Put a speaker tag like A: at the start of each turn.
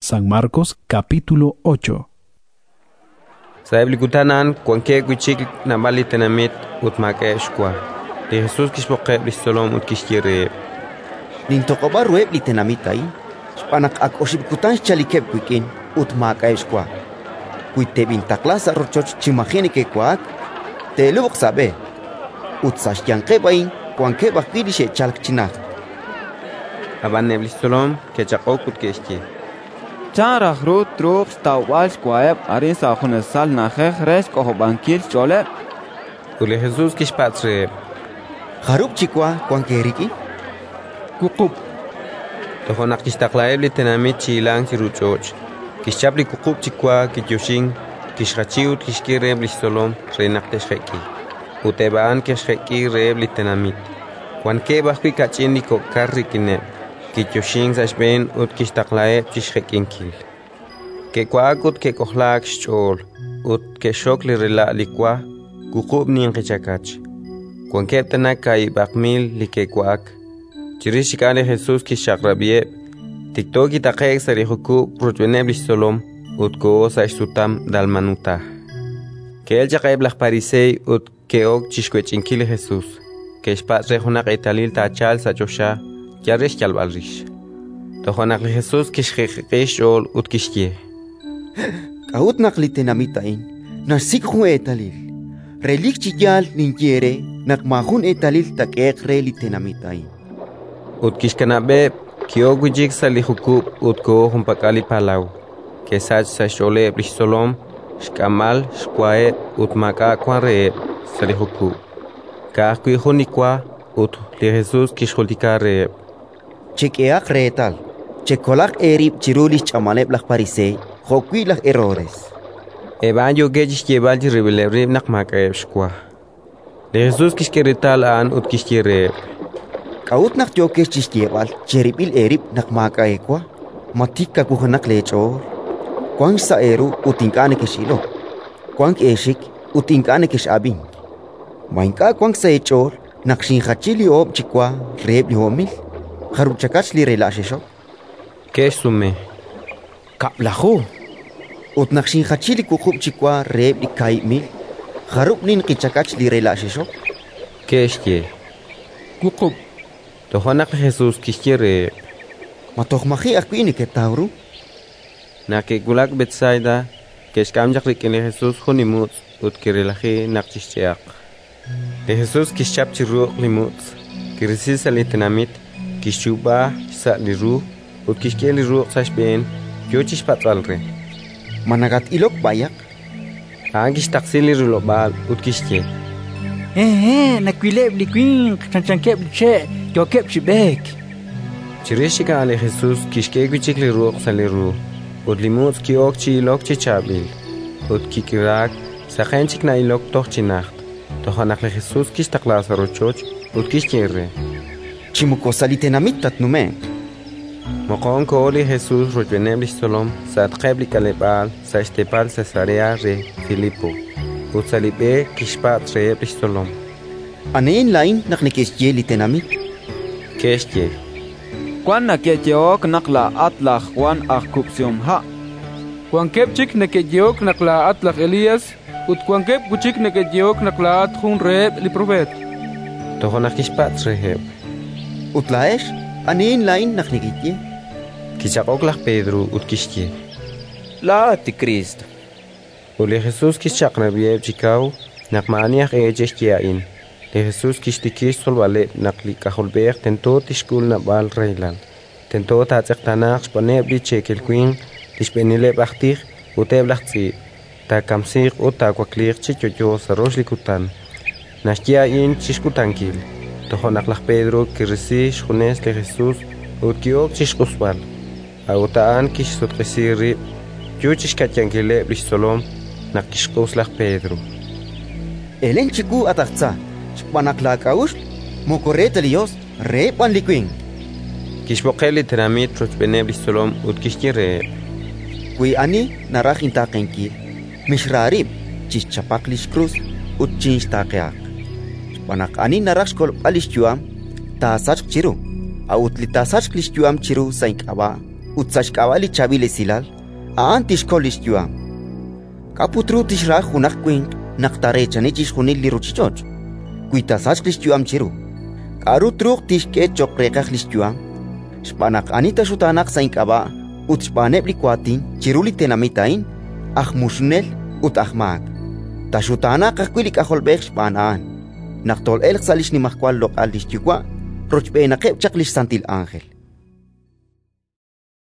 A: San Marcos capítulo 8.
B: Saiblikutanan cuanque guichik namali tenamit utmakeshkwa. De Jesús kishboqeb listolom utkishkire.
C: Nintoqoba rueb litenamitai. Spanak ak oshibkutan chalikeb kuikin utmakeshkwa. Kuitebin taklasa rochoch chimagine que kwak. Te lubok sabe. Utsash yankebain cuanque bakilishe chalkchinag.
B: Abaneb listolom que chaqok utkishki.
D: Charah rut trup stawal squaeb arin sa sal najeh res kohobankil chole.
B: Ule Jesús kishpatre.
C: Harub chikwa cuanque riki.
D: Kukup.
B: Tohonak kishtaqlaeb litenamit chilang chiruchoch. Kishchapli kukup chikwa kityoshin. Kishrachiut kishkireb listolom renaktesheki. Utebaan kisheki reb litenamit. Cuanque bakwi kachin kokar rikineb. Kityoshin sashben ut kishtaqlaeb chishkekinkil. Que kwakut que kohlak shchol. Ut que shok li rela likwa. Kukub nin kichakach. Cuanqueb tanakay bakmil li que kwak. Chirishikane Jesús kishakrabieb. Tiktoki taqek sarihukub rutweneb listolom. Ut ko sashtutam dalmanuta. Que el chaqeb lakparisei ut que ok chishkwechinkil Jesús. Que shpat rehunak etalil tachal sachosha. Yarish yalbalrish. Tohonak Jesús kishkekish ol utkishkie.
C: Kahut naklitenamitain. Nasik hun etalil. Relik chiyal ninjere nakmahun etalil takek relitenamitain.
B: Utkishkanabe kiogujik salihukub utko humpakali palau. Kesach sashole blistolom shkamal shkwae utmaka kware salihukub. Kahkui hunikwa ut li Jesús kishholtikare.
C: Chequeak retal. Checolak erib chirulis chamaneb las parisei. Joquilas errores.
B: Ebanyo gejish lleval jiribelebrib nakmakaeb shkwa. De Jesús kishkerital an ut kishkireb.
C: Kaut nak jokesh chishkieval cheribil erib nakmakaekwa. Matika kuhanak lechor. Kwang sa eru utinkane kishilo. Kwang eshik utinkane kish abin. Mainka kwang sa echor nakshin hachili ob chikwa reb homil. Haruchakach li relashesho.
B: Kesh sume.
C: Kaplahu. Ut nakshin hachili kukub chikwa reb li kai mil. Harup nin kichakach li relashesho.
B: Kesh ye.
D: Kukub.
B: Tohonak Jesús kishkire.
C: Matohmahi akuini ke tauru.
B: Nake gulak Betsaida. Kesh kamjak rikini Jesús hunimut ut kirelahi nakchishcheak. De Jesús kishchap chiru limut. Kirisis alitenamit. Kishuba sa liru ut kishke liru sashben yochish patalre.
C: Managat ilok bayak.
B: Angish taksili rulobal ut kishke.
D: Nakwileb liquin chanchankeb che yokeb shibek.
B: Chirishika ale Jesús kishke guchik liru saliru. Ut limut kiok chi ilok chichabil. Ut kikirak sakhenchik na ilok toch chinacht. Tohanak le Jesús kishtaklas rochoch ut kishkere.
C: Chimukosalitenamit tatnume.
B: Mokon kooli Jesús rojvenem listolom sa tqebli kalebal sa estepal Cesarea re Filipo. Utsalibe kishpat re listolom.
C: Anein lain naknikesye litenamit.
B: Keshye.
D: Kwan naketyeok nakla atlach wan akupsium ha.
E: Kwan kepchik naketyeok nakla atlach Elias. Ut kwan kep kuchik naketyeok nakla athun reb li profet.
B: Tohonak kishpat reheb.
C: Utlaesh, anein lain naknikitye.
B: Kichakoklah Pedro ut kishye.
D: La ti Cristo.
B: Ule Jesús kishaknabieb chikau nakmaniach ejeshkiain. De Jesús kishtikish solvale nakli kaholber tento tishkul nabal reilal. Tento tatzektanach spaneb li chekelquin tishbenile bachtich uteblachzi. Ta kamsir uta kwaklir chichoyo sarosh likutan. Nashkiain chishkutankil. Tohonaklach Pedro kirisi shkunes le Jesús utkiok chishkusbal. Autaan kishsotresiri yuchishkatyankile blistolom nakishkuslach Pedro.
C: Elen chiku atakza. Chpanaklakaush mokoreta lios repan liquin.
B: Kishbokeli teramit rochbene blistolom utkishkire.
C: Kui ani narach intakenkil. Mishrarib chichapaklish cruz utchinch takeak. Panak ani narach kol alishtuam ta sach chiru. Autli ta sach klishtuam chiru saink aba. utsashkawali chabile silal aantish kolish yuam kaputrutish ra hunak queen naktarechanichish hunil liruchichoch kuitasachlish yuam chiru karu truk tishke chokrekajlish yuam shpanak anita shutanak sainkaba utshpanebli kwatin chiruli tenamitain ahmushnel utahmak tashutana kakwili kaholbek shpanan naktol el salish ni mahkwal lokal lish yuwa rochbe nakep chaklish santil ángel